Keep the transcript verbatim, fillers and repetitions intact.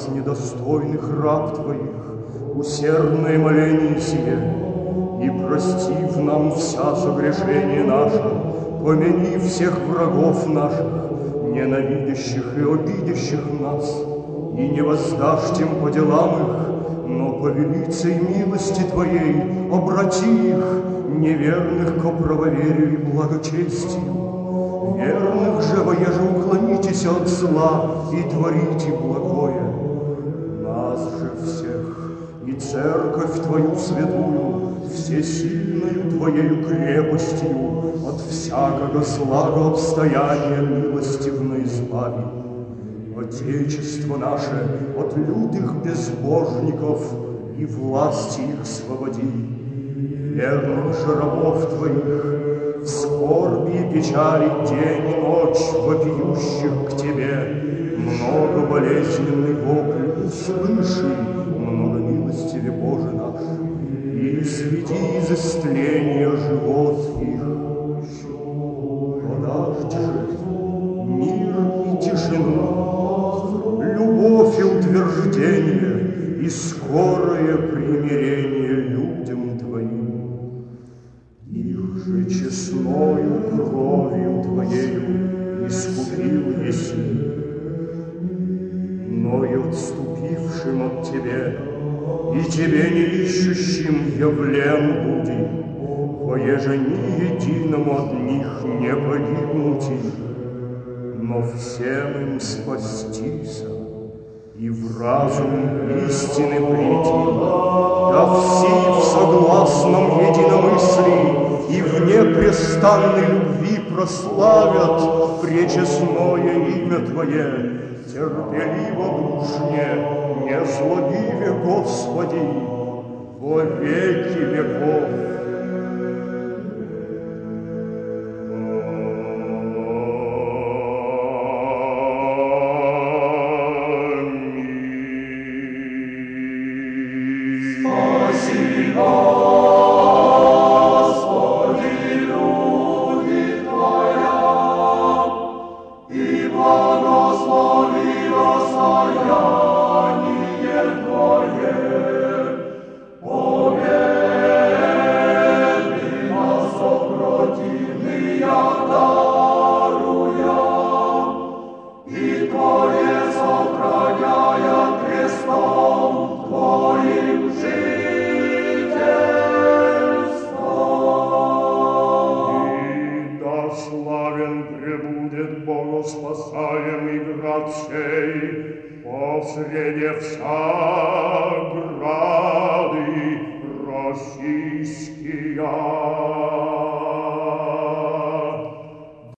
нас, недостойных раб Твоих, усердное моление сие, и, простив нам вся согрешения наши, помяни всех врагов наших, ненавидящих и обидящих нас, и не воздашь тем по делам их, но по велицей милости Твоей обрати их, неверных ко правоверию и благочестию. Верных же, воеже уклонитесь от зла и творите благое. Нас же всех и церковь Твою святую, всесильною Твоею крепостью от всякого слага обстояния милостивно избави. Отечество наше от лютых безбожников и власти их свободи. Верных же рабов Твоих в скорби и печали день и ночь вопиющих к Тебе, много болезненный вопль услыши, много милостиве Боже наш, и сведи из истления живот их. Подашь же мир и тишину, любовь и утверждение, и скорое примирение людям Твоим. Их же честною кровью Твоею искупил еси, но и отступившим от Тебе, и Тебе не ищущим явлен буди, воеже ни единому от них не погибнуть их, но всем им спастися и в разум истины прийти, да все в согласном единомыслии и в непрестанной любви прославят пречестное имя Твое, терпеливо душне, не злобиве, Господи, во веки веков. Богоспасаемый град сей, посреди вся грады российские.